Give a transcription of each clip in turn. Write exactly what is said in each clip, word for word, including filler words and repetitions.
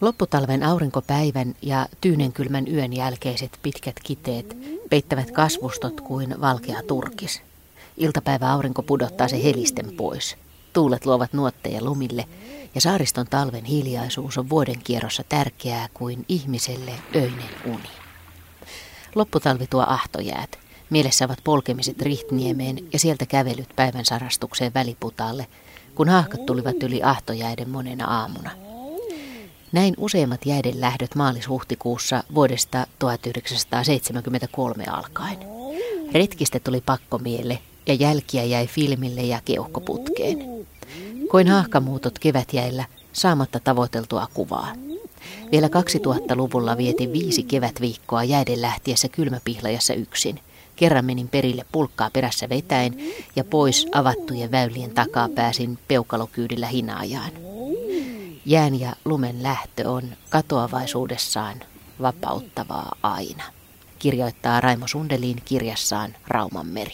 Lopputalven aurinkopäivän ja tyynenkylmän yön jälkeiset pitkät kiteet peittävät kasvustot kuin valkea turkis. Iltapäivä aurinko pudottaa se helisten pois. Tuulet luovat nuotteja lumille ja saariston talven hiljaisuus on vuoden kierrossa tärkeää kuin ihmiselle öinen uni. Lopputalvi tuo ahtojäät. Mielessä ovat polkemiset Rihtniemeen ja sieltä kävelyt päivän sarastukseen Väliputaalle, kun haahkat tulivat yli ahtojäiden monena aamuna. Näin useimmat jäiden lähdöt maalis-huhtikuussa vuodesta tuhatyhdeksänsataaseitsemänkymmentäkolme alkaen. Retkistä tuli pakkomielle ja jälkiä jäi filmille ja keuhkoputkeen. Koin haahkamuutot kevätjäillä saamatta tavoiteltua kuvaa. Vielä kaksituhattaluvulla vietin viisi kevätviikkoa jäiden lähtiessä kylmäpihlajassa yksin. Kerran menin perille pulkkaa perässä vetäen ja pois avattujen väylien takaa pääsin peukalokyydillä hinaajaan. Jään ja lumen lähtö on katoavaisuudessaan vapauttavaa aina, kirjoittaa Raimo Sundelin kirjassaan Raumanmeri.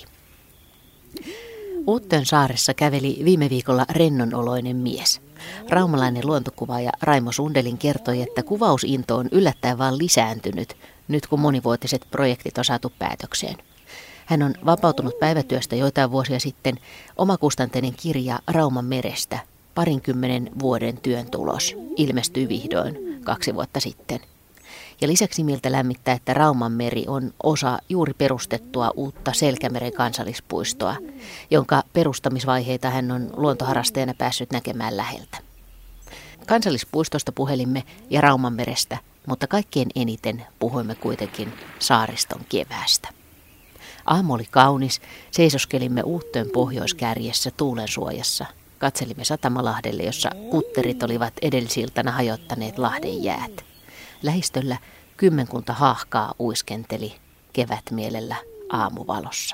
Uuttön saaressa käveli viime viikolla rennonoloinen mies. Raumalainen luontokuvaaja Raimo Sundelin kertoi, että kuvausinto on yllättäen vaan lisääntynyt, nyt kun monivuotiset projektit on saatu päätökseen. Hän on vapautunut päivätyöstä joitain vuosia sitten. Omakustanteinen kirja Raumanmerestä, parinkymmenen vuoden työn tulos, ilmestyi vihdoin kaksi vuotta sitten. Ja lisäksi mieltä lämmittää, että Raumanmeri on osa juuri perustettua uutta Selkämeren kansallispuistoa, jonka perustamisvaiheita hän on luontoharrastajana päässyt näkemään läheltä. Kansallispuistosta puhelimme ja Raumanmerestä, mutta kaikkein eniten puhuimme kuitenkin saariston keväästä. Aamu oli kaunis, seisoskelimme Uuttön pohjoiskärjessä tuulen suojassa. Katselimme Satamalahdelle, jossa kutterit olivat edellisiltana hajottaneet lahden jäät. Lähistöllä kymmenkunta haahkaa uiskenteli kevätmielellä aamuvalossa.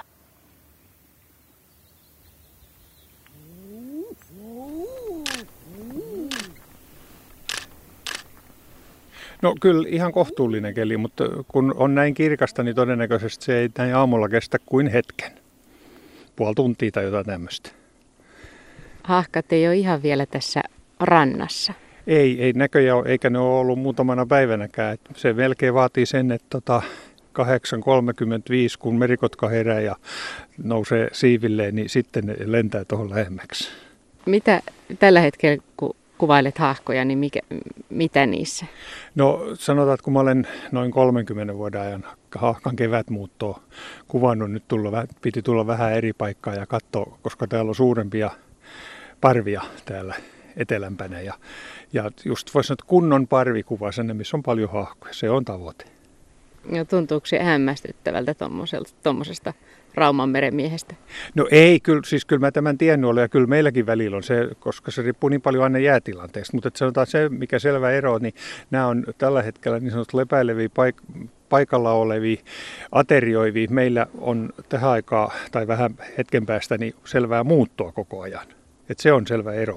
No kyllä ihan kohtuullinen keli, mutta kun on näin kirkasta, niin todennäköisesti se ei näin aamulla kestä kuin hetken. Puoli tuntia tai jotain tämmöistä. Haahkat ei ole ihan vielä tässä rannassa. Ei, ei näköjään ole, eikä ne ole ollut muutamana päivänäkään. Se melkein vaatii sen, että tota kahdeksan kolmekymmentäviisi, kun merikotka herää ja nousee siivilleen, niin sitten ne lentää tuohon lähemmäksi. Mitä tällä hetkellä, kun kuvailet haahkoja, niin mikä, mitä niissä? No sanotaan, että kun mä olen noin kolmenkymmenen vuoden ajan haahkan kevätmuuttoa kuvannut, nyt tulla, piti tulla vähän eri paikkaa ja katsoa, koska täällä on suurempia parvia täällä etelämpänä. Ja, ja just voisi sanoa, että kunnon parvikuva, sen missä on paljon haahkoja, se on tavoite. No tuntuuko se hämmästyttävältä tuommoisesta Raumanmeren miehestä? No ei, kyllä, siis kyllä mä tämän tiennyt olen ja kyllä meilläkin välillä on se, koska se riippuu niin paljon aina jäätilanteesta. Mutta sanotaan se, mikä selvä ero, niin nämä on tällä hetkellä niin sanottu lepäileviä paik- paikalla olevia, aterioivia. Meillä on tähän aikaan tai vähän hetken päästä niin selvää muuttoa koko ajan. Et se on selvä ero.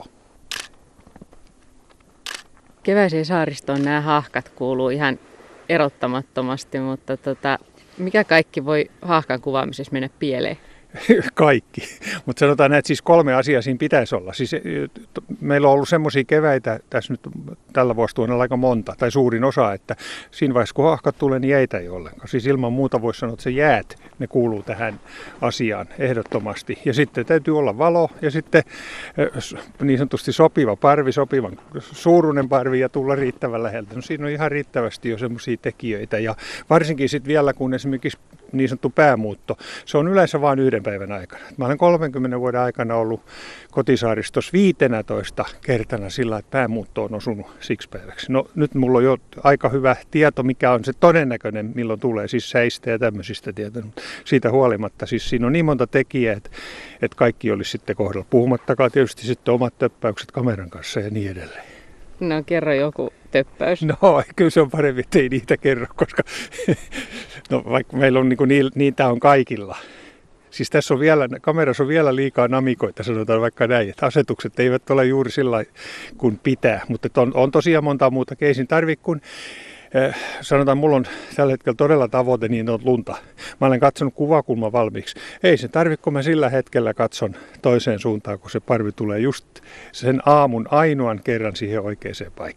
Keväiseen saaristoon nämä haahkat kuuluu ihan erottamattomasti, mutta tota, mikä kaikki voi haahkan kuvaamisessa mennä pieleen? Kaikki. Mutta sanotaan näin, että siis kolme asiaa siinä pitäisi olla. Siis, meillä on ollut semmoisia keväitä tässä nyt tällä vuosituhannella aika monta, tai suurin osa, että siinä vaiheessa kun haahkat tulee, niin jäitä ei ollenkaan. Siis ilman muuta voisi sanoa, että se jäät, ne kuuluu tähän asiaan ehdottomasti. Ja sitten täytyy olla valo ja sitten niin sanotusti sopiva parvi, sopivan suuruinen parvi ja tulla riittävän läheltä. No siinä on ihan riittävästi jo semmoisia tekijöitä. Ja varsinkin sitten vielä, kun esimerkiksi niin sanottu päämuutto, se on yleensä vain yhden päivän aikana. Mä olen kolmenkymmenen vuoden aikana ollut kotisaaristossa viisitoista kertana sillä, että päämuutto on osunut siksi päiväksi. No nyt mulla on jo aika hyvä tieto, mikä on se todennäköinen, milloin tulee, siis säistä ja tämmöisistä tietoja. Siitä huolimatta, siis siinä on niin monta tekijää, että, että kaikki olisi sitten kohdalla. Puhumattakaan tietysti sitten omat töppäykset kameran kanssa ja niin edelleen. No kerro joku töppäys. No kyllä se on parempi, että ei niitä kerro, koska no, vaikka meillä on niin kuin, niitä on kaikilla. Siis tässä on vielä, kamerassa on vielä liikaa namikoita, sanotaan vaikka näin, että asetukset eivät ole juuri sillä kuin pitää, mutta on, on tosiaan monta muuta keisin tarvitse, kun eh, sanotaan, mulla on tällä hetkellä todella tavoite, niin on lunta. Mä olen katsonut kuvakulma valmiiksi. Ei se tarvitse, kun mä sillä hetkellä katson toiseen suuntaan, kun se parvi tulee just sen aamun ainoan kerran siihen oikeaan paikkaan.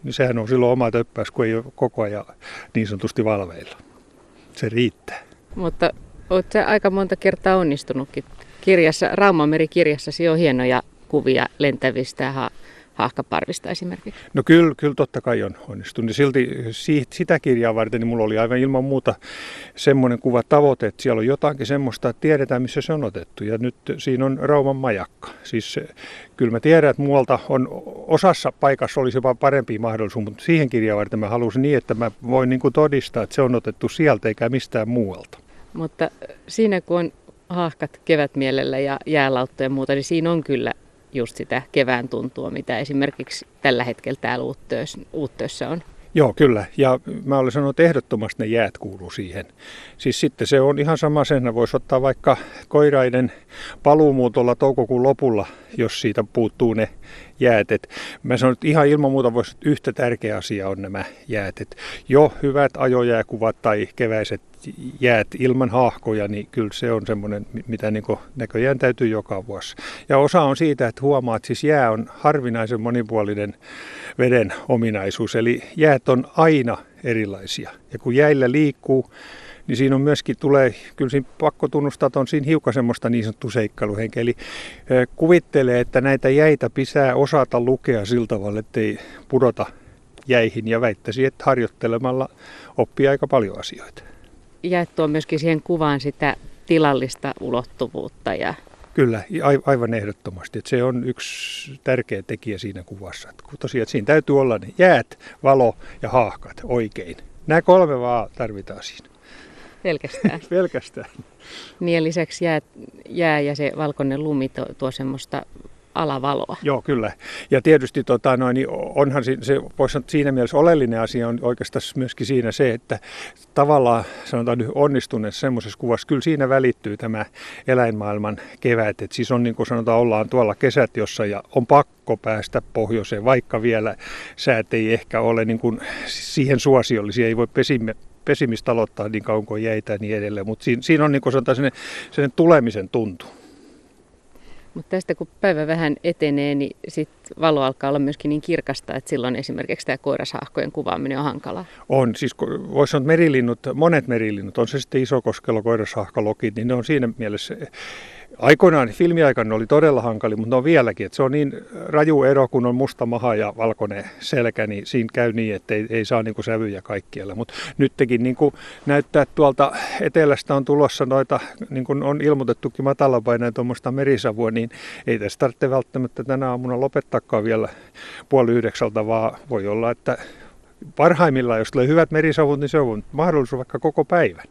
niin sehän on silloin oma töppäys, kun ei ole koko ajan niin sanotusti valveilla. Se riittää. Mutta olet sä aika monta kertaa onnistunutkin. Kirjassa, Raumameri-kirjassasi on hienoja kuvia lentävistä ha- haahkaparvista esimerkiksi. No kyllä, kyllä totta kai on onnistunut. Silti sitä kirjaa varten niin mulla oli aivan ilman muuta semmoinen kuva tavoite, että siellä on jotakin semmoista, että tiedetään missä se on otettu. Ja nyt siinä on Rauman majakka. Siis kyllä mä tiedän, että muualta on osassa paikassa olisi jopa parempi mahdollisuus, mutta siihen kirjaan varten mä halusin niin, että mä voin niin kuin todistaa, että se on otettu sieltä eikä mistään muualta. Mutta siinä kun on haahkat kevätmielellä ja jäälautto ja muuta, niin siinä on kyllä just sitä kevään tuntua, mitä esimerkiksi tällä hetkellä täällä Uuttöössä on. Joo, kyllä. Ja mä olen sanonut, että ehdottomasti ne jäät kuuluu siihen. Siis sitten se on ihan sama sen, voisi ottaa vaikka koiraiden paluumuutolla toukokuun lopulla, jos siitä puuttuu ne jäät. Et mä sanon, että ihan ilman muuta voisi yhtä tärkeä asia on nämä jäät. Et jo hyvät ajojääkuvat tai keväiset jäät ilman haahkoja, niin kyllä se on semmoinen, mitä niin näköjään täytyy joka vuosi. Ja osa on siitä, että huomaat, että siis jää on harvinaisen monipuolinen veden ominaisuus. Eli jäät on aina erilaisia. Ja kun jäillä liikkuu, niin siinä on myöskin tulee, kyllä siinä pakko tunnustaa, että on siinä hiukan semmoista niin sanottu seikkailuhenkeä. Eli kuvittelee, että näitä jäitä pitää osata lukea sillä tavalla, ettei pudota jäihin, ja väittäisi, että harjoittelemalla oppii aika paljon asioita. Jäät tuo myöskin siihen kuvaan sitä tilallista ulottuvuutta. Ja... Kyllä, aivan ehdottomasti. Että se on yksi tärkeä tekijä siinä kuvassa. Että kun tosiaan, että siinä täytyy olla ne jäät, valo ja haahkat oikein. Nämä kolme vaan tarvitaan siinä. Pelkästään. Pelkästään. Niin lisäksi jää, jää ja se valkoinen lumi tuo, tuo semmoista alavaloa. Joo, kyllä. Ja tietysti tota, noin, niin onhan se, se voisi sanoa, siinä mielessä oleellinen asia on oikeastaan myöskin siinä se, että tavallaan sanotaan nyt onnistuneessa semmoisessa kuvassa, kyllä siinä välittyy tämä eläinmaailman kevät. Et siis on niin kuin sanotaan, ollaan tuolla kesätiossa ja on pakko päästä pohjoiseen, vaikka vielä säät ei ehkä ole niin kuin siihen suosiollisia, ei voi pesimme pesimistä aloittaa niin kauan kuin jäitä ja niin edelleen, mutta siinä, siinä on niin kuin sanotaan sellainen, sellainen tulemisen tuntu. Mutta tästä kun päivä vähän etenee, niin sit valo alkaa olla myöskin niin kirkasta, että silloin esimerkiksi tämä koirashaahkojen kuvaaminen on hankalaa. On, siis voisi sanoa, että merilinnut, monet merilinnut, on se sitten isokoskelo, koirashahkalokit, niin ne on siinä mielessä, aikoinaan filmiaikana oli todella hankali, mutta ne on vieläkin, että se on niin raju ero, kun on musta maha ja valkoinen selkä, niin siinä käy niin, että ei, ei saa niin kuin sävyjä kaikkialla. Mutta nytkin niin kuin näyttää, että tuolta etelästä on tulossa noita, niin kuin on ilmoitettukin matalapaineen tuommoista merisavua, niin ei tässä tarvitse välttämättä tänä aamuna lopettaakaan vielä puoli yhdeksältä, vaan voi olla, että parhaimmillaan, jos tulee hyvät merisavut, niin se on mahdollisuus vaikka koko päivän.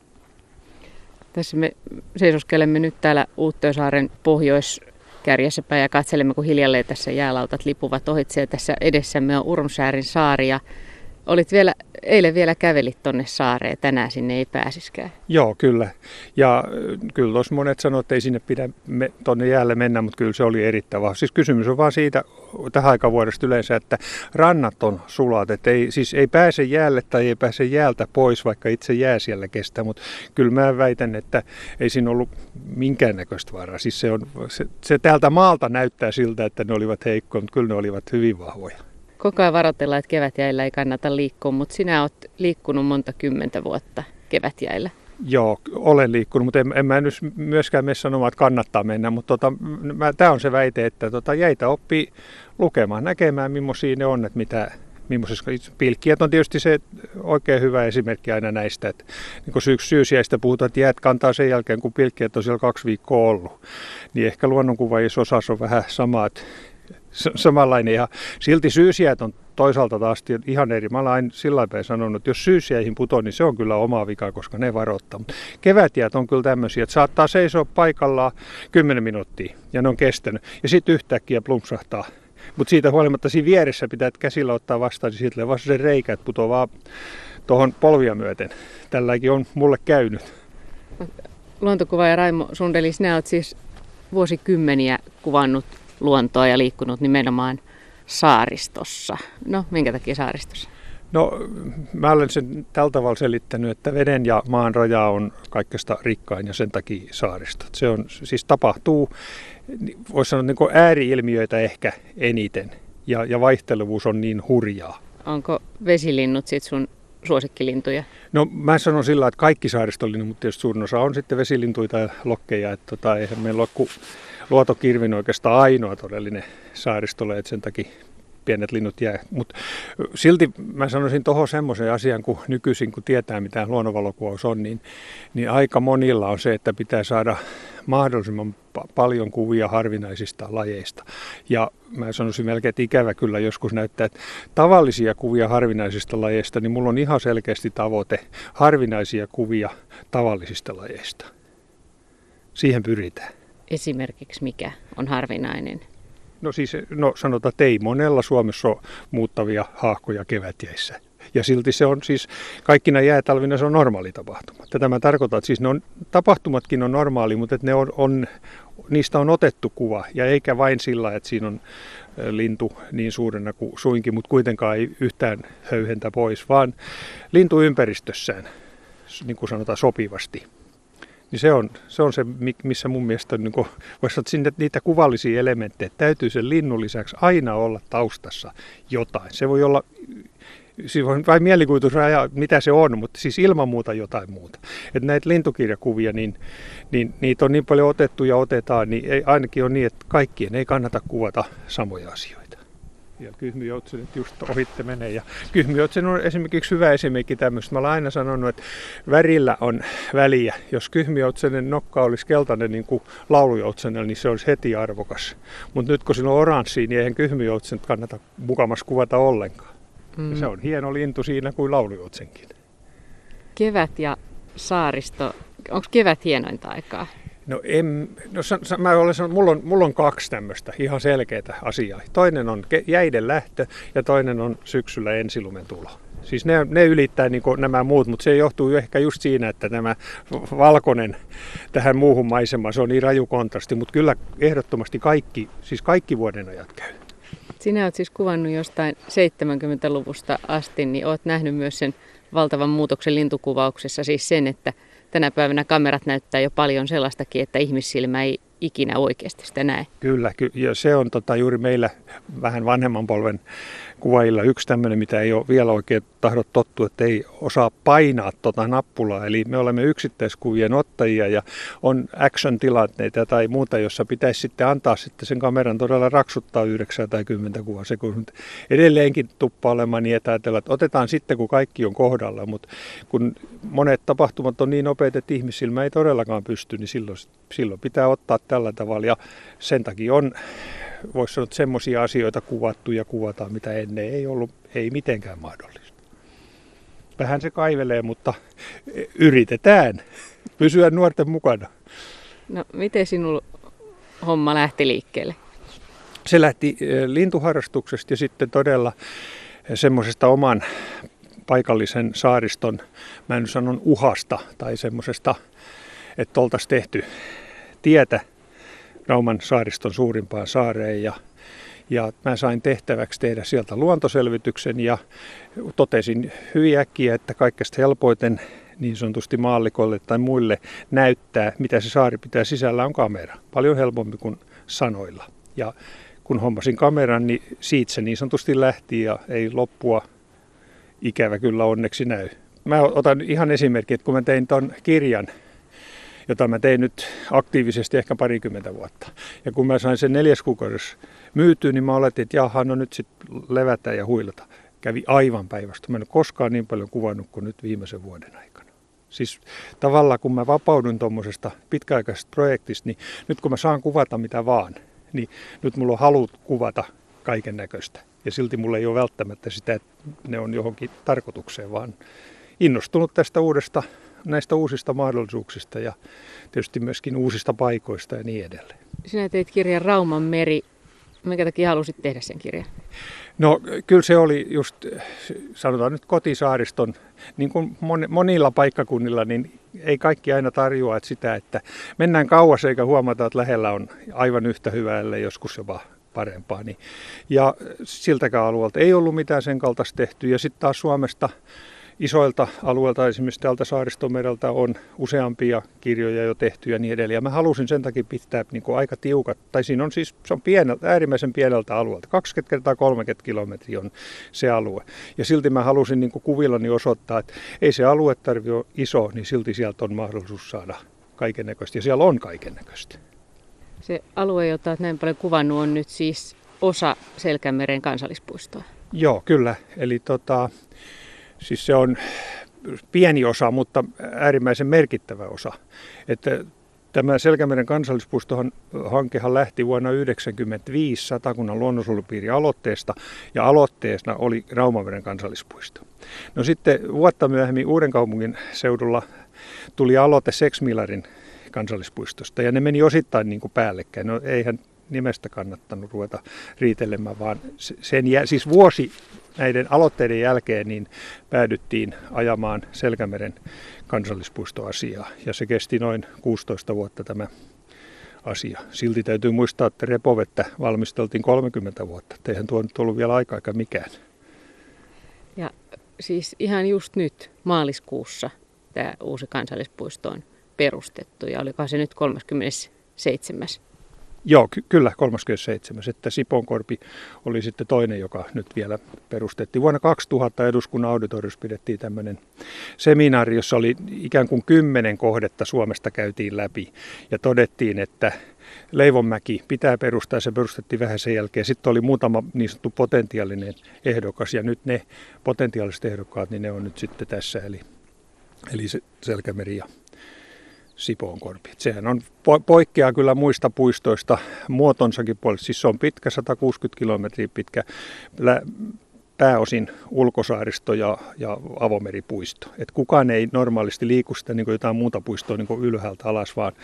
Tässä me seisoskelemme nyt täällä Uuttöösaaren pohjoiskärjessä päin ja katselemme, kun hiljalleen tässä jäälautat lipuvat ohitse. Ja tässä edessämme on Urmsäärin saari ja olit vielä, eilen vielä kävelit tonne saareen, tänään sinne ei pääsiskään. Joo, kyllä. Ja kyllä tuossa monet sanoivat, että ei sinne pidä me, tonne jäälle mennä, mutta kyllä se oli erittäin vahva. Siis kysymys on vaan siitä tähän aikaan vuodesta yleensä, että rannat on sulat, että ei, siis ei pääse jäälle tai ei pääse jäältä pois, vaikka itse jää siellä kestää, mutta kyllä mä väitän, että ei siinä ollut minkäännäköistä vaaraa. Siis se, on, se, se täältä maalta näyttää siltä, että ne olivat heikkoja, mutta kyllä ne olivat hyvin vahvoja. Koko ajan varoitellaan, että kevätjäillä ei kannata liikkua, mutta sinä olet liikkunut monta kymmentä vuotta kevätjäillä. Joo, olen liikkunut, mutta en, en mä nyt myöskään mene sanomaan, että kannattaa mennä, mutta tota, tämä on se väite, että tota, jäitä oppii lukemaan, näkemään, millaisia ne on, että mitä, millaisessa pilkkiät on tietysti se oikein hyvä esimerkki aina näistä, että niin kun syys, syysjäistä puhutaan, että jäät kantaa sen jälkeen, kun pilkkiät on siellä kaksi viikkoa ollut, niin ehkä luonnonkuvaajissa osassa on vähän sama, että samanlainen, ja silti syysjäät on toisaalta taas ihan eri. Mä olen sillä päin sanonut, että jos syysjäihin putoo, niin se on kyllä oma vika, koska ne varoittaa. Mutta kevätjäät on kyllä tämmöisiä, että saattaa seisoa paikallaan kymmenen minuuttia, ja ne on kestänyt. Ja sitten yhtäkkiä plumpsahtaa. Mutta siitä huolimatta siinä vieressä pitää käsillä ottaa vastaan, niin siitä vasta se reikä, että putoo vaan tuohon polvia myöten. Tälläkin on mulle käynyt. Luontokuvaaja Raimo Sundeli, sinä olet siis vuosikymmeniä kuvannut luontoa ja liikkunut nimenomaan saaristossa. No, minkä takia saaristossa? No, mä olen sen tällä tavalla selittänyt, että veden ja maan raja on kaikesta rikkain ja sen takia saaristot. Se on, siis tapahtuu, voisi sanoa niin kuin ääri-ilmiöitä ehkä eniten ja, ja vaihtelevuus on niin hurjaa. Onko vesilinnut sit sun suosikkilintuja? No mä sanon sillä, että kaikki saaristolinnut, mutta tietysti suurin osa on sitten vesilintuja tai lokkeja. Että tota, eihän meillä ole kuin luotokirvin oikeastaan ainoa todellinen saaristolle, että sen takia pienet linnut jää. Mutta silti mä sanoisin tuohon semmoisen asian, kun nykyisin kun tietää mitä luonnonvalokuvaus on, niin, niin aika monilla on se, että pitää saada mahdollisimman pa- paljon kuvia harvinaisista lajeista. Ja mä sanoisin melkein, että ikävä kyllä joskus näyttää, että tavallisia kuvia harvinaisista lajeista, niin mulla on ihan selkeästi tavoite harvinaisia kuvia tavallisista lajeista. Siihen pyritään. Esimerkiksi mikä on harvinainen? No siis, no sanotaan, että ei monella Suomessa ole muuttavia haahkoja kevätjäissä. Ja silti se on siis, kaikkina jäätalvina se on normaali tapahtuma. Tätä mä tarkoitan, että siis ne on, tapahtumatkin on normaali, mutta että ne on, on, niistä on otettu kuva. Ja eikä vain sillä, että siinä on lintu niin suurena kuin suinkin, mutta kuitenkaan ei yhtään höyhentä pois, vaan lintu ympäristössään, niin kuin sanotaan, sopivasti. Niin se on, se on se, missä mun mielestä niin kuin, voisi sanoa, että niitä kuvallisia elementtejä täytyy sen linnun lisäksi aina olla taustassa jotain. Se voi olla siis vain mielikuvitusraja, mitä se on, mutta siis ilman muuta jotain muuta. Että näitä lintukirjakuvia, niin, niin niitä on niin paljon otettu ja otetaan, niin ei, ainakin on niin, että kaikkien ei kannata kuvata samoja asioita. Ja kyhmyjoutsenet just ohitte menee. Ja kyhmyjoutsen on esimerkiksi hyvä esimerkki tämmöistä. Mä olen aina sanonut, että värillä on väliä. Jos kyhmyjoutsenen nokka olisi keltainen niin kuin laulujoutsenella, niin se olisi heti arvokas. Mutta nyt kun sillä on oranssia, niin eihän kyhmyjoutsenet kannata mukamassa kuvata ollenkaan. Mm. Ja se on hieno lintu siinä kuin laulujoutsenkin. Kevät ja saaristo. Onko kevät hienointa aikaa? No, en, no mä olen sanonut, mulla on, mulla on kaksi tämmöistä ihan selkeää asiaa. Toinen on jäiden lähtö ja toinen on syksyllä ensilumen tulo. Siis ne, ne ylittää niin kuin nämä muut, mutta se johtuu ehkä just siinä, että nämä valkoinen tähän muuhun maisemaan, se on niin raju kontrasti, mutta kyllä ehdottomasti kaikki, siis kaikki vuoden ajat käy. Sinä olet siis kuvannut jostain seitsemänkymmentäluvusta asti, niin olet nähnyt myös sen valtavan muutoksen lintukuvauksessa, siis sen, että tänä päivänä kamerat näyttää jo paljon sellaistakin, että ihmissilmä ei ikinä oikeasti sitä näe. Kyllä, ky- ja se on tota, juuri meillä vähän vanhemman polven kuvaajilla yksi tämmöinen, mitä ei ole vielä oikein tahdot tottua, että ei osaa painaa tota nappulaa. Eli me olemme yksittäiskuvien ottajia ja on action-tilanteita tai muuta, jossa pitäisi sitten antaa sitten sen kameran todella raksuttaa yhdeksän tai kymmentä kuvaa sekunnilta. Edelleenkin tuppaa olemaan niin, että ajatellaan, että otetaan sitten, kun kaikki on kohdalla, mutta kun monet tapahtumat on niin nopeita, että ihmissilmä ei todellakaan pysty, niin silloin, silloin pitää ottaa tällä tavalla ja sen takia on, voisi sanoa, semmoisia asioita kuvattu ja kuvataan, mitä ennen ei ollut, ei mitenkään mahdollista. Vähän se kaivelee, mutta yritetään pysyä nuorten mukana. No, miten sinun homma lähti liikkeelle? Se lähti lintuharrastuksesta ja sitten todella semmoisesta oman paikallisen saariston, mä en sanon uhasta tai semmoisesta, että oltaisiin tehty tietä Rauman saariston suurimpaan saareen ja, ja mä sain tehtäväksi tehdä sieltä luontoselvityksen ja totesin hyvin äkkiä, että kaikkein helpoiten niin sanotusti maallikoille tai muille näyttää, mitä se saari pitää sisällä on kamera. Paljon helpompi kuin sanoilla. Ja kun hommasin kameran, niin siitä se niin sanotusti lähti ja ei loppua ikävä kyllä onneksi näy. Mä otan ihan esimerkki, että kun mä tein ton kirjan, jota mä tein nyt aktiivisesti ehkä parikymmentä vuotta. Ja kun mä sain sen neljäs kuukaudessa myytyä, niin mä oletin, että jaha, no nyt sitten levätään ja huilata. Kävi aivan päivästä. Mä en ole koskaan niin paljon kuvannut kuin nyt viimeisen vuoden aikana. Siis tavallaan kun mä vapaudun tuommoisesta pitkäaikaisesta projektista, niin nyt kun mä saan kuvata mitä vaan, niin nyt mulla on halu kuvata kaiken näköistä. Ja silti mulla ei ole välttämättä sitä, että ne on johonkin tarkoitukseen, vaan innostunut tästä uudesta, näistä uusista mahdollisuuksista ja tietysti myöskin uusista paikoista ja niin edelleen. Sinä teit kirjan Rauman meri. Minkä takia halusit tehdä sen kirjan? No kyllä se oli just, sanotaan nyt kotisaariston, niin kuin monilla paikkakunnilla, niin ei kaikki aina tarjoa että sitä, että mennään kauas eikä huomata, että lähellä on aivan yhtä hyvää, ellei joskus jopa parempaa. Ja siltäkään alueelta ei ollut mitään sen kaltaista tehty. Ja sitten taas Suomesta isoilta alueilta, esimerkiksi tältä Saaristomereltä, on useampia kirjoja jo tehty ja niin edelleen. Ja mä halusin sen takia pitää niin kuin aika tiukat, tai siinä on siis, se on pieneltä, äärimmäisen pieneltä alueelta. kaksikymmentä kertaa kolmekymmentä kilometriä on se alue. Ja silti mä halusin niin kuin kuvillani osoittaa, että ei se alue tarvitse olla iso, niin silti sieltä on mahdollisuus saada kaikennäköistä. Ja siellä on kaikennäköistä. Se alue, jota olet näin paljon kuvannut, on nyt siis osa Selkämeren kansallispuistoa. Joo, kyllä. Eli tota, siis se on pieni osa, mutta äärimmäisen merkittävä osa. Että tämä Selkämeren kansallispuistohan hankehan lähti vuonna yhdeksänkymmentäviisi Satakunnan luonnonsuojelupiirin aloitteesta, ja aloitteena oli Raumameren kansallispuisto. No sitten vuotta myöhemmin Uudenkaupungin seudulla tuli aloite Sexmillarin kansallispuistosta, ja ne meni osittain niin kuin päällekkäin. No eihän nimestä kannattanut ruveta riitelemään, vaan sen jä, siis vuosi näiden aloitteiden jälkeen niin päädyttiin ajamaan Selkämeren kansallispuistoasiaa, ja se kesti noin kuusitoista vuotta tämä asia. Silti täytyy muistaa, että repovettä valmisteltiin kolmekymmentä vuotta, että eihän tuo nyt ollut vielä aika eikä mikään. Ja siis ihan just nyt maaliskuussa tämä uusi kansallispuisto on perustettu, ja oliko se nyt kolmaskymmenesseitsemäs? Joo, ky- kyllä kolmaskymmenesseitsemäs Että Sipoonkorpi oli sitten toinen, joka nyt vielä perustettiin. Vuonna kaksituhatta eduskunnan auditoriossa pidettiin tämmöinen seminaari, jossa oli ikään kuin kymmenen kohdetta Suomesta käytiin läpi. Ja todettiin, että Leivonmäki pitää perustaa, se perustettiin vähän sen jälkeen. Sitten oli muutama niin sanottu potentiaalinen ehdokas, ja nyt ne potentiaaliset ehdokkaat, niin ne on nyt sitten tässä, eli, eli se Selkämeri ja Sipoonkorpi. Sehän on, poikkeaa kyllä muista puistoista muotonsakin puolesta. Siis se on pitkä, sata kuusikymmentä kilometriä pitkä, pääosin ulkosaaristo ja, ja avomeripuisto. Et kukaan ei normaalisti liiku sitä niin kuin jotain muuta puistoa niin kuin ylhäältä alas, vaan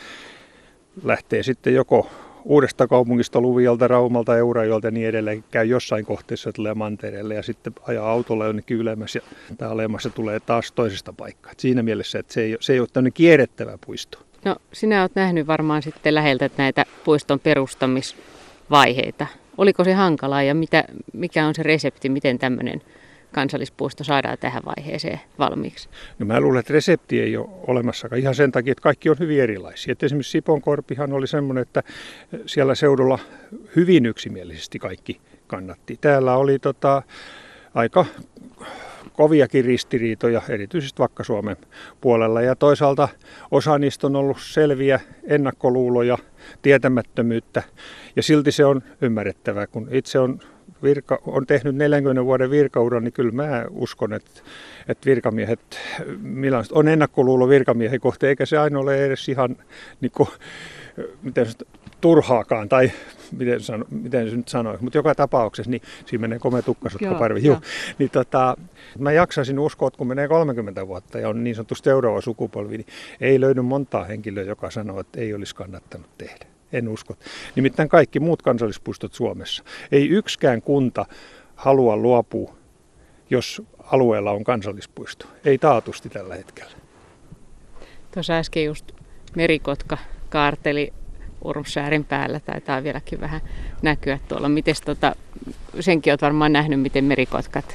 lähtee sitten joko Uudesta kaupungista, Luvialta, Raumalta, Eurajoelta ja niin edelleen, käy jossain kohteessa, tulee mantereelle ja sitten ajaa autolla jonnekin ylemmäs ja tai alemmas ja tulee taas toisesta paikkaa. Et siinä mielessä, että se ei, se ei ole tämmöinen kierrettävä puisto. No sinä olet nähnyt varmaan sitten läheltä näitä puiston perustamisvaiheita. Oliko se hankalaa ja mitä, mikä on se resepti, miten tämmöinen kansallispuisto saadaan tähän vaiheeseen valmiiksi? No mä luulen, että resepti ei ole olemassakaan ihan sen takia, että kaikki on hyvin erilaisia. Et esimerkiksi Sipoonkorpihan oli semmoinen, että siellä seudulla hyvin yksimielisesti kaikki kannatti. Täällä oli tota, aika koviakin ristiriitoja, erityisesti Vakka-Suomen puolella. Ja toisaalta osa niistä on ollut selviä ennakkoluuloja, tietämättömyyttä. Ja silti se on ymmärrettävää, kun itse on Virka, on tehnyt neljänkymmenen vuoden virkauran, niin kyllä mä uskon, että, että virkamiehet, on ennakkoluulo virkamiehen kohti, eikä se aina ole edes ihan niin kuin, miten turhaakaan, tai miten, sano, miten se nyt sanoisi, mutta joka tapauksessa, niin siinä menee komea tukkasotka parvi. Joo, niin tota, mä jaksaisin uskoa, että kun menee kolmekymmentä vuotta ja on niin sanotusti seuraava sukupolvi, niin ei löydy montaa henkilöä, joka sanoo, että ei olisi kannattanut tehdä. En usko. Nimittäin kaikki muut kansallispuistot Suomessa. Ei yksikään kunta halua luopua, jos alueella on kansallispuisto. Ei taatusti tällä hetkellä. Tuossa äsken just merikotka kaarteli Urmsäärin päällä. Taitaa vieläkin vähän näkyä tuolla. Mites tota, senkin olet varmaan nähnyt, miten merikotkat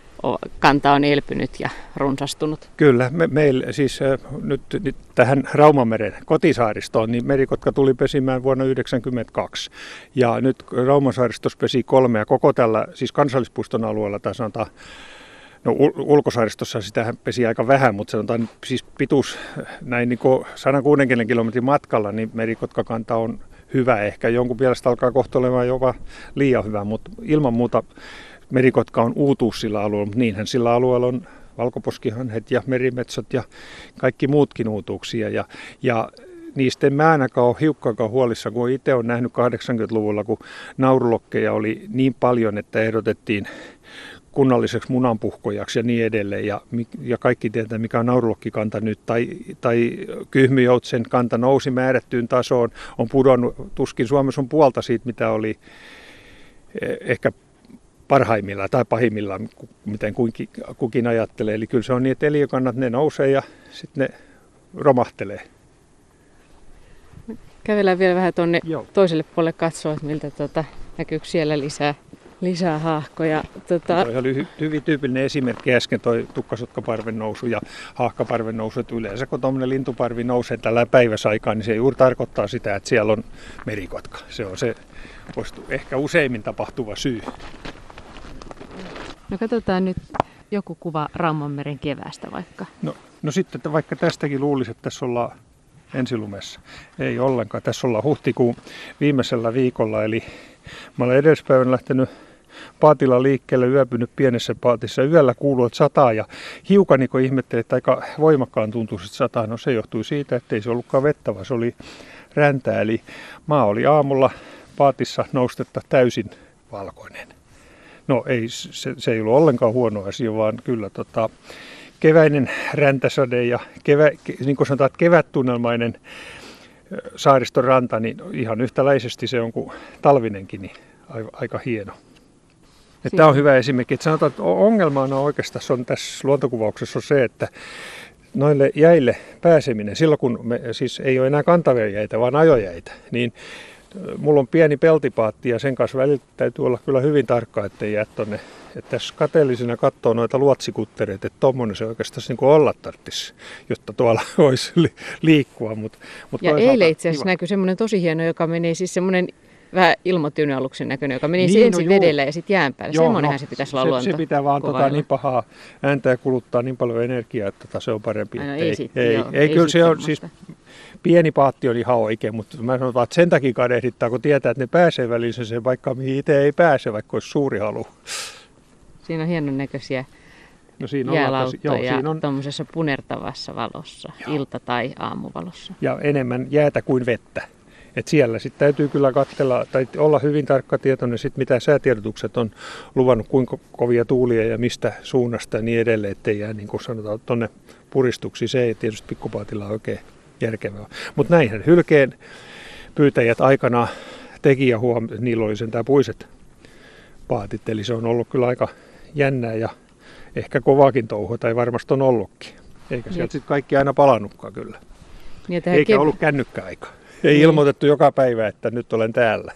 kanta on elpynyt ja runsastunut. Kyllä, me, meillä siis äh, nyt, nyt tähän Raumameren kotisaaristoon, niin merikotka tuli pesimään vuonna yhdeksänkymmentäkaksi. Ja nyt Raumasaaristossa pesi kolme, ja koko tällä, siis kansallispuiston alueella, tai sanotaan, no ulkosaaristossa sitähän pesi aika vähän, mutta sanotaan siis pituus näin niin kuin sata kuusikymmentä kilometrin matkalla, niin merikotkakanta on hyvä. Ehkä jonkun mielestä alkaa kohta olemaan jopa liian hyvä, mutta ilman muuta merikotka on uutuus sillä alueella, mutta niinhän sillä alueella on valkoposkihanhet ja merimetsot ja kaikki muutkin uutuuksia. Ja, ja niistä en mä ainakaan ole hiukkaakaan huolissa, kun itse olen nähnyt kahdeksankymmentäluvulla, kun naurulokkeja oli niin paljon, että ehdotettiin kunnalliseksi munanpuhkojaksi ja niin edelleen. Ja, ja kaikki tietää, mikä on naurulokkikanta nyt. Tai, tai kyhmyjoutsen kanta nousi määrättyyn tasoon, on pudonnut, tuskin Suomessa on puolta siitä, mitä oli ehkä parhaimmillaan tai pahimmillaan, miten kukin, kukin ajattelee. Eli kyllä se on niin, että eliökannat ne nousee ja sitten ne romahtelee. Kävellään vielä vähän tuonne toiselle puolelle katsoa, että miltä tuota, näkyykö siellä lisää Lisää haahkoja. Tota... Toi oli hy- hyvin tyypillinen esimerkki äsken, toi tukkasotkaparven nousu ja haahkaparven nousu. Että yleensä kun tuommoinen lintuparvi nousee tällä päiväsaikaan, niin se juuri tarkoittaa sitä, että siellä on merikotka. Se on se ehkä useimmin tapahtuva syy. No katsotaan nyt joku kuva Raumanmeren keväästä vaikka. No, no sitten että vaikka tästäkin luulisi, että tässä ollaan ensilumessa. Ei ollenkaan. Tässä ollaan huhtikuun viimeisellä viikolla, eli mä olen edespäivänä lähtenyt paatilla liikkeelle, yöpynyt pienessä paatissa. Yöllä kuuluu, että sataa ja hiukan niin ihmettelin, että aika voimakkaan tuntuu, että sataa. No se johtui siitä, että ei se ollutkaan vettä, vaan se oli räntää. Eli maa oli aamulla paatissa noustetta täysin valkoinen. No ei, se, se ei ollut ollenkaan huono asia, vaan kyllä tota, keväinen räntäsade ja kevä, niin kuin sanotaan, kevättunnelmainen saariston ranta, niin ihan yhtäläisesti se on kuin talvinenkin, niin aika hieno. Tämä on hyvä esimerkki. Että sanotaan, että ongelmana oikeastaan on tässä luontokuvauksessa on se, että noille jäille pääseminen, silloin kun me, siis ei ole enää kantavia jäitä, vaan ajojäitä, niin mulla on pieni peltipaatti ja sen kanssa välillä täytyy olla kyllä hyvin tarkka, ettei jää tonne. Että tässä kateellisena katsoo noita luotsikuttereita, että tommonen se oikeastaan niin kuin olla tarvitsisi, jotta tuolla voisi li- liikkua. Mut, mut ja eilen itse asiassa näkyy semmoinen tosi hieno, joka menee siis semmoinen vähän ilmatyynyaluksen näköinen, joka menee niin, ensin no, vedellä ja sitten jään päällä. Semmoinenhan no, se pitäisi olla se, luonto. Se pitää vaan tota, niin pahaa ääntä ja kuluttaa niin paljon energiaa, että tota, se on parempi. Aino, ei, sit, ei, joo, ei, ei kyllä se on siis pieni paatti on ihan oikein, mutta mä sanon, että sen takia kadehdittaa, kun tietää, että ne pääsee väliin sen vaikka mihin itse ei pääse, vaikka olisi suuri halu. Siinä on hienon näköisiä no, siinä jäälauttoja on tuommoisessa punertavassa valossa, joo. ilta- tai aamuvalossa. Ja enemmän jäätä kuin vettä. Et siellä sitten täytyy kyllä katsella tai olla hyvin tarkka tietoinen, sit mitä säätiedotukset on luvannut, kuinka kovia tuulia ja mistä suunnasta ja niin edelleen, ettei jää niin kuin sanotaan tuonne puristuksi. Se ei tietysti pikkupaatilla ole oikein järkevää. Mutta näinhän hylkeen pyytäjät aikanaan teki ja huom, niillä oli sentään puiset paatit. Eli se on ollut kyllä aika jännää ja ehkä kovaakin touhua, tai varmasti on ollutkin. Eikä sieltä sitten kaikki aina palannutkaan kyllä. Niin, eikä kev... ollut kännykkäaika. Ei niin. Ilmoitettu joka päivä, että nyt olen täällä.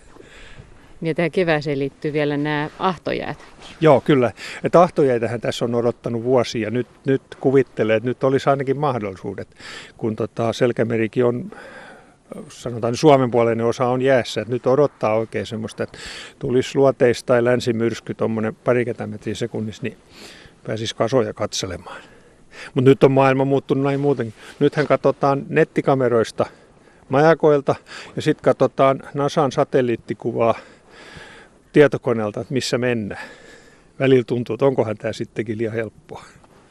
Ja tähän kevääseen liittyy vielä nämä ahtojäät. Joo, kyllä. Että ahtojäitähän tässä on odottanut vuosia. Nyt, nyt kuvittelee, että nyt olisi ainakin mahdollisuudet, kun tota Selkämerikin on, sanotaan suomenpuoleinen osa on jäässä. Että nyt odottaa oikein semmoista, että tulisi luoteis- tai länsimyrsky tuommoinen parikymmentä metriä sekunnissa, niin pääsisi kasoja katselemaan. Mutta nyt on maailma muuttunut näin muutenkin. Nythän katsotaan nettikameroista majakoilta ja sitten katsotaan NASAn satelliittikuvaa tietokoneelta, että missä mennään. Välillä tuntuu, että onkohan tämä sittenkin liian helppoa.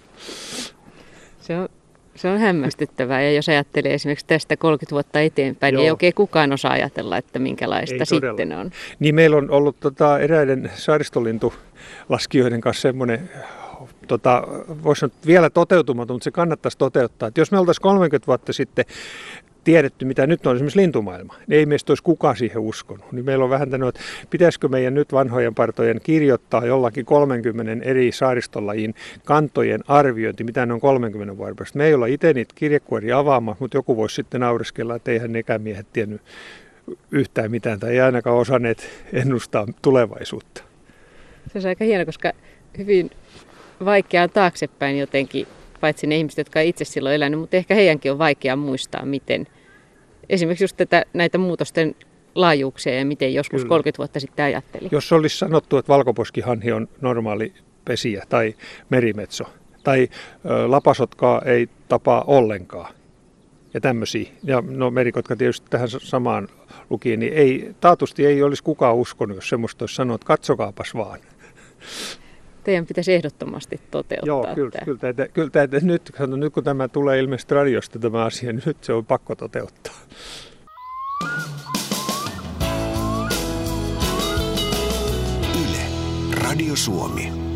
Se on, se on hämmästyttävää ja jos ajattelee esimerkiksi tästä kolmekymmentä vuotta eteenpäin, niin ei oikein kukaan osaa ajatella, että minkälaista ei sitten todella on. Niin meillä on ollut tota, eräiden saaristolintulaskijoiden kanssa semmoinen, tota, voisi sanoa vielä toteutumaton, mutta se kannattaisi toteuttaa. Että jos me oltaisiin kolmekymmentä vuotta sitten tiedetty, mitä nyt on esimerkiksi lintumaailma, niin ei meistä olisi kukaan siihen uskonut. Niin meillä on vähän tämmöinen, että pitäisikö meidän nyt vanhojen partojen kirjoittaa jollakin kolmenkymmenen eri saaristolajin kantojen arviointi, mitä ne on kolmenkymmenen vuoden päästä. Me ei olla itse niitä kirjekuoria avaamaan, mutta joku voisi sitten naureskella, että eihän nekään miehet tiennyt yhtään mitään tai ei ainakaan osanneet ennustaa tulevaisuutta. Se on aika hieno, koska hyvin vaikeaa taaksepäin jotenkin, paitsi ne ihmiset, jotka itse silloin elänyt, mutta ehkä heidänkin on vaikea muistaa, miten esimerkiksi just tätä, näitä muutosten laajuuksia ja miten joskus Kyllä. kolmekymmentä vuotta sitten ajatteli. Jos olisi sanottu, että valkoposkihanhi on normaali pesiä tai merimetso tai ö, lapasotkaa ei tapaa ollenkaan ja tämmöisiä, ja no merikotka tietysti tähän samaan lukiin, niin ei, taatusti ei olisi kukaan uskonut, jos semmoista olisi sanonut, että katsokaapas vaan. Teidän pitäisi ehdottomasti toteuttaa Joo, kyllä, tämä. Kyllä, tätä, kyllä tätä, nyt, nyt kun tämä tulee ilmeisesti radiosta tämä asia, niin nyt se on pakko toteuttaa. Yle, Radio Suomi.